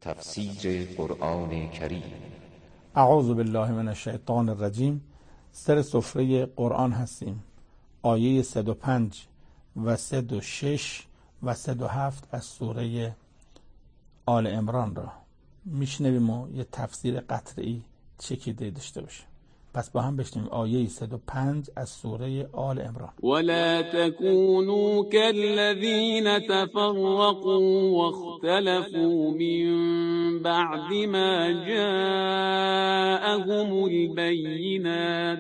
تفسیر قرآن کریم. اعوذ بالله من الشیطان الرجیم. سر سفره قرآن هستیم. آیه 105 و 106 و 107 از سوره آل عمران را میشنویم و یه تفسیر قطعی چکیده داشته باشه. پس با هم بشنویم آیه 105 از سوره آل عمران. ولا تكونوا كالذين تفرقوا واختلفوا من بعد ما جاءهم البينات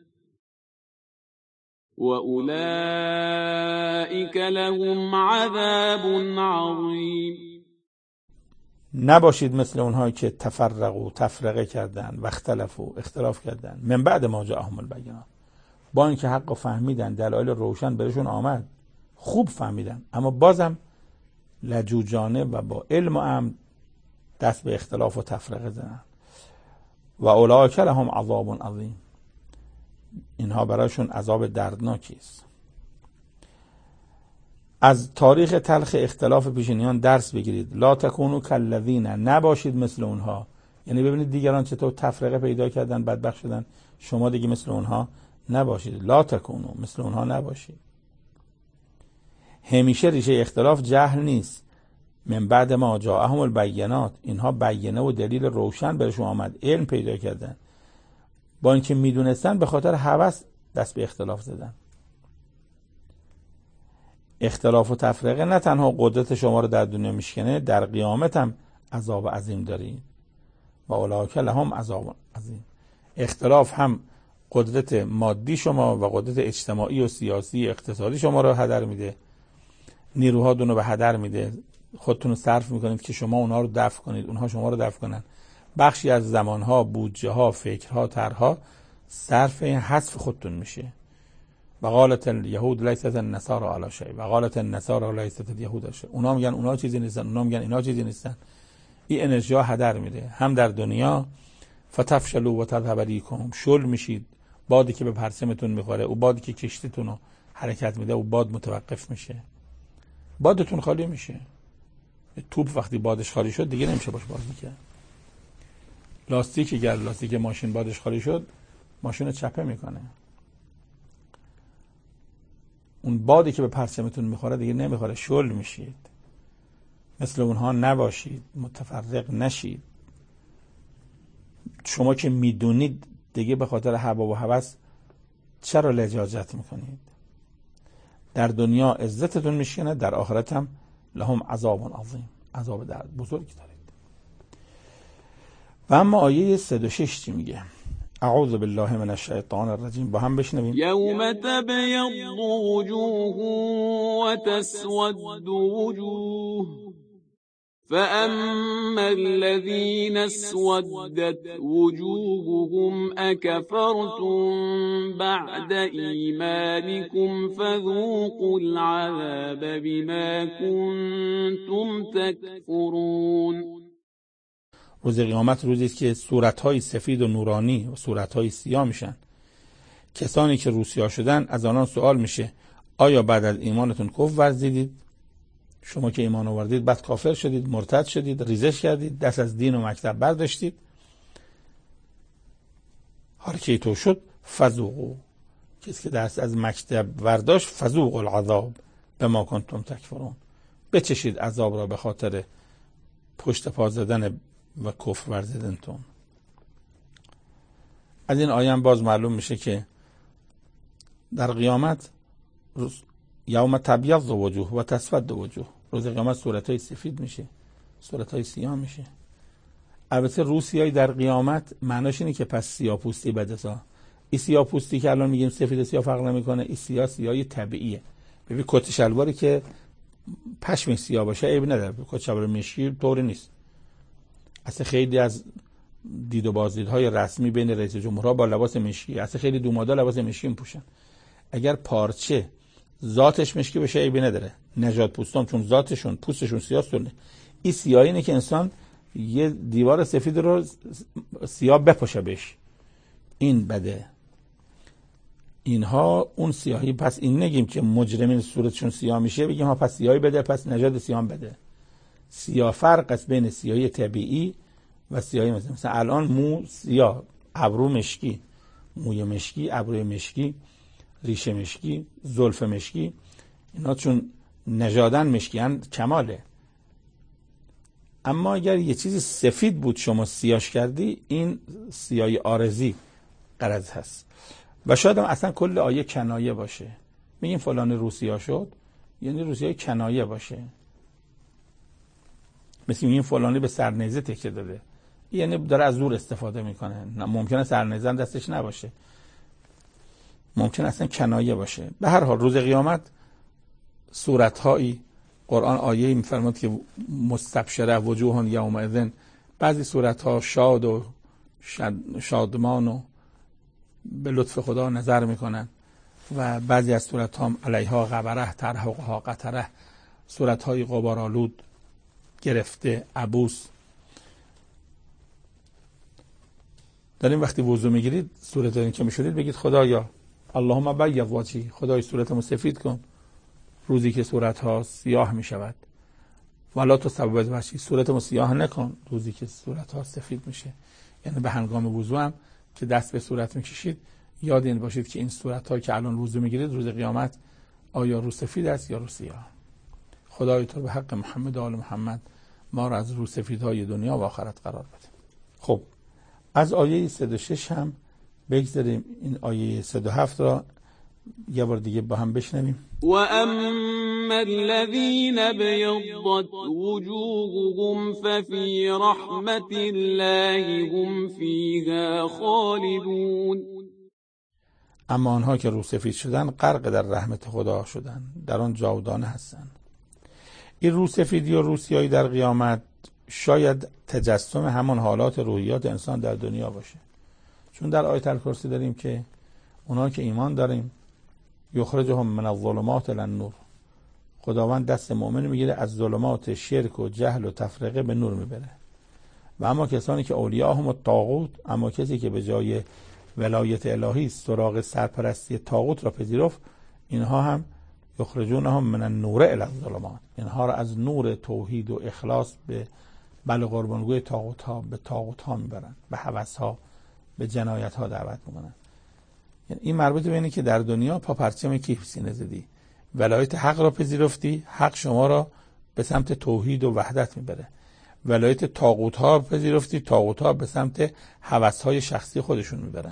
وأولئك لهم عذاب عظيم. نباشید مثل اونهایی که تفرقوا تفرقه کردن و اختلاف کردن من بعد ما جاءهم البینات، با اینکه حق فهمیدن، دلایل روشن برشون آمد، خوب فهمیدن، اما بازم لجوجانه و با علم و امن دست به اختلاف و تفرقه زدن. و اولئک لهم عذاب عظیم، اینها برایشون عذاب دردناکی است. از تاریخ تلخ اختلاف پیشینیان درس بگیرید. لا تکونوا کالذین، نباشید مثل اونها. یعنی ببینید دیگران چطور تفرقه پیدا کردن، بدبخت شدن، شما دیگه مثل اونها نباشید. لا تکونوا، مثل اونها نباشید. همیشه ریشه اختلاف جهل نیست. من بعد ما جاءهم البینات، اینها بینه و دلیل روشن برشون آمد، علم پیدا کردن، با اینکه میدونستن به خاطر هوس دست به اختلاف زدن. اختلاف و تفرقه نه تنها قدرت شما رو در دنیا میشکنه، در قیامت هم عذاب عظیم دارید. و اولئک لهم عذاب عظیم. اختلاف هم قدرت مادی شما و قدرت اجتماعی و سیاسی اقتصادی شما رو هدر میده، نیروهاتون رو به هدر میده، خودتون رو صرف میکنید که شما اونها رو دفع کنید، اونها شما رو دفع کنن. بخشی از زمانها، بودجه ها، فکرها، طرحها صرف حذف خودتون میشه. و قالت الیهود لیست النصارى علی شیء و قالت النصارى لیست الیهود علی شیء. اونا میگن اونا چیزی نیستن، اونا میگن اینا چیزی نیستن. این انرژی ها هدر میده، هم در دنیا فتفشلوا و تذهب ریحکم، شل میشید، بادی که به پرسمتون میخوره، او بادی که کشتیتون رو حرکت میده، او باد متوقف میشه، بادتون خالی میشه. توپ وقتی بادش خالی شد دیگه نمیشه باش بازی کرد. لاستیک ماشین بادش خالی شد، ماشین رو چپه میکنه. اون بادی که به پرچمتون میخوره دیگه نمیخوره، شل میشید. مثل اونها نباشید، متفرق نشید. شما که میدونید دیگه به خاطر هوا و هوس چرا لجاجت میکنید؟ در دنیا عزتتون میشکنه، در آخرت هم لهم عذاب عظیم، عذاب درد بزرگی دارید. و اما آیه 106 چی میگه؟ اعوذ بالله من الشیطان الرجیم. با هم بشنویم. یوم تبیض وجوه و تسود وجوه فأما الذين اسودت وجوههم أكفرتم بعد إيمانكم فذوقوا العذاب بما كنتم تكفرون. روز قیامت روزی است که صورت‌های سفید و نورانی و صورت‌های سیاه میشن. کسانی که روسیا شدن از آنان سوال میشه آیا بعد از ایمانتون کفر ورزیدید؟ شما که ایمان آوردید بعد کافر شدید، مرتد شدید، ریزش کردید، دست از دین و مکتب برداشتید. هر کی تو شد فذوقوا، کسی که دست از مکتب برداشت، فذوقوا العذاب بما کنتم تکفرون، بچشید عذاب را به خاطر پشت پا زدن و کفر ورزیدنتون. از این آیه باز معلوم میشه که در قیامت یوم تبیض وجوه و تسود وجوه، روز قیامت صورتای سفید میشه، صورتای سیاه میشه. البته روسیایی در قیامت معناش اینه که پس سیاه‌پوستی بده. این سیاه‌پوستی که الان میگیم سفید سیاه فرق نمیکنه، این سیاهی طبیعیه. ببین کت شلواری که پشم سیاه باشه عیب نداره، کت شلوار مشکی طوری نیست. اصلا خیلی از دید و بازدیدهای رسمی بین رئیس جمهورها با لباس مشکی، اصلا خیلی دومادا لباس مشکی میپوشن. اگر پارچه ذاتش مشکی بشه عیبی نداره. نژاد پوستان چون ذاتشون پوستشون سیاه سونه، این سیاهی اینه که انسان یه دیوار سفید رو سیاه بپوشه بهش، این بده. اینها اون سیاهی. پس این نگیم که مجرمین صورتشون سیاه میشه بگیم ها پس سیاهی بده، پس نژاد سیاه بده. سیاه فرق است بین سیاهی طبیعی و سیاهی مثلا الان مو سیاه، ابرو مشکی، موی مشکی، ابروی مشکی، ریشه مشکی، زلف مشکی، اینا چون نژادن مشکیان کماله. اما اگر یه چیزی سفید بود شما سیاهش کردی، این سیاهی عارضی غرض هست. و شاید هم اصلا کل آیه کنایه باشه. میگیم فلان روسیا شد، یعنی روسیای کنایه باشه. مثل میگیم فلانی به سرنیزه تکیه داده، یعنی داره از زور استفاده میکنه. ممکنه سرنیزه هم دستش نباشه، ممکن اصلا کنایه باشه. به هر حال روز قیامت صورتهایی قرآن آیه‌ای میفرماد که مستبشره وجوه یومئذ، بعضی صورتها شاد و شادمان و به لطف خدا نظر میکنن و بعضی از صورتها علیها غبره ترهقها قتره، صورتهای غبارآلود گرفته عبوس. دارین وقتی وضو میگیرید صورت دارین که میشورید بگید خدایا اللهم بیض وجهی، خدای صورتمو سفید کن روزی که صورتها سیاه میشود. ولا تسود وجهی، صورتمو سیاه نکن روزی که صورتها سفید میشه. یعنی به هنگام وضو هم که دست به صورت میکشید یاد این باشید که این صورت‌هایی که الان وضو میگیرید روز قیامت آیا رو سفید است یا رو سیاه. خدای تو به حق محمد و آل محمد ما را از رو سفیدهای دنیا و آخرت قرار بده. خب از آیه 106 هم بگذاریم، این آیه 107 را یه بار دیگه با هم بشنویم. و اما الذین بیضت وجوههم ففی رحمت الله هم فیها خالدون. اما آنها که رو سفید شدن غرق در رحمت خدا شدن، در آن جاودانه هستند. این رو سفیدی و رو سیاهی در قیامت شاید تجسم همان حالات روحیات انسان در دنیا باشه. چون در آیت الکرسی داریم که اونا که ایمان داریم یخرجهم من الظلمات الی النور، خداوند دست مؤمن میگیره از ظلمات شرک و جهل و تفرقه به نور میبره. و اما کسانی که اولیاءهم الطاغوت، اما کسی که به جای ولایت الهی سراغ سرپرستی طاغوت را پذیرفت، اینها هم یخرجونهم من النور الی الظلمات، اینها را از نور توحید و اخلاص به بل قربانگوی طاغوت ها به طاغوت ها میبرن، به هوس ها، به جنایت ها دعوت میکنن. یعنی این مربوط به اینه که در دنیا پا پرچم کیف سینه زدی، ولایت حق را پذیرفتی، حق شما را به سمت توحید و وحدت میبره. ولایت طاغوت ها پذیرفتی، طاغوت ها به سمت هوس های شخصی خودشون میبرن.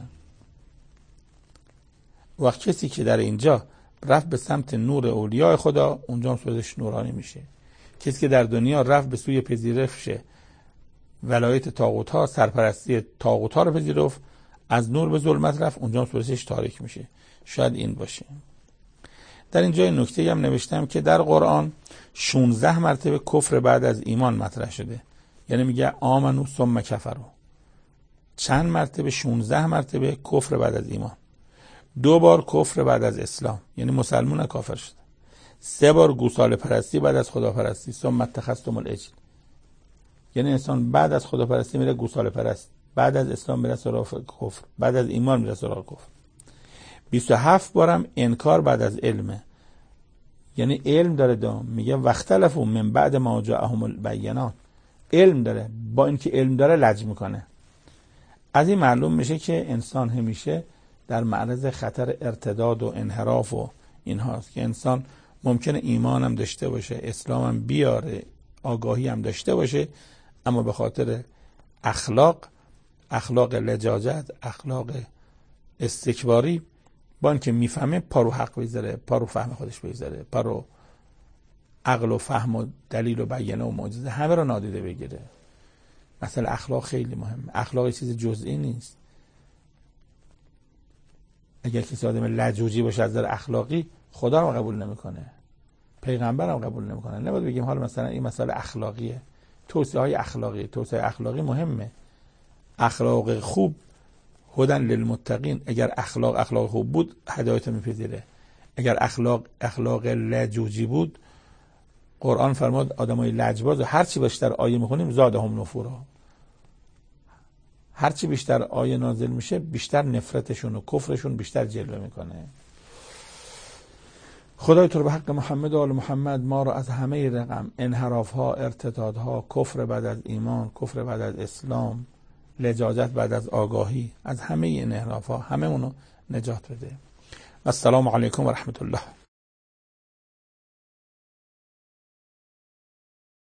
وقت کسی که در اینجا رفت به سمت نور اولیاء خدا، اونجا هم صورتش نورانی میشه. کسی که در دنیا رفت به سوی پذیرش ولایت طاغوت ها، سرپرستی طاغوت ها رو پذیرفت، از نور به ظلمت رفت، اونجا هم صورتش تاریک میشه. شاید این باشه. در اینجا نکته هم نوشتم که در قرآن 16 مرتبه کفر بعد از ایمان مطرح شده. یعنی میگه آمنو ثم کفروا. چند مرتبه؟ 16 مرتبه کفر بعد از ایمان. 2 بار کفر بعد از اسلام، یعنی مسلمان کافر شد. 3 بار گوساله پرستی بعد از خداپرستی، ثم اتخذتم العجل. یعنی انسان بعد از خداپرستی میره گوساله پرست، بعد از اسلام میره سراغ کفر، بعد از ایمان میره سراغ کفر. 27 بارم انکار بعد از علمه. یعنی علم داره دام، میگه واختلفوا من بعد ما جاءهم البینات. علم داره، با اینکه علم داره لج میکنه. از این معلوم میشه که انسان همیشه در معرض خطر ارتداد و انحراف و اینهاست که انسان ممکنه ایمان هم داشته باشه، اسلام هم بیاره، آگاهی هم داشته باشه، اما به خاطر اخلاق لجاجت، اخلاق استکباری، با اینکه میفهمه پارو حق بذاره، پارو فهم خودش بذاره، پارو عقل و فهم و دلیل و بیانه و معجزه همه رو نادیده بگیره. مثلا اخلاق خیلی مهمه. اخلاق چیز جزئی نیست. اگر کسی آدم لجوجی باشه از نظر اخلاقی، خدا رو قبول نمیکنه، پیغمبر هم قبول نمیکنه. نباید بگیم حالا مثلا این مسئله اخلاقیه. توصیه اخلاقی مهمه. اخلاق خوب هدن للمتقین. اگر اخلاق خوب بود هدایت میپذیره. اگر اخلاق لجوجی بود، قرآن فرمود آدمای لجباز هر چی بیشتر آیه میخونیم زادهم نفورا، هر چی بیشتر آیه نازل میشه بیشتر نفرتشون و کفرشون بیشتر جلوه میکنه. خدای تو رو به حق محمد و آل محمد ما رو از همه رقم انحراف ها، ارتداد ها، کفر بعد از ایمان، کفر بعد از اسلام، لجاجت بعد از آگاهی، از همه این انحراف ها همه اونو نجات بده. السلام علیکم و رحمت الله.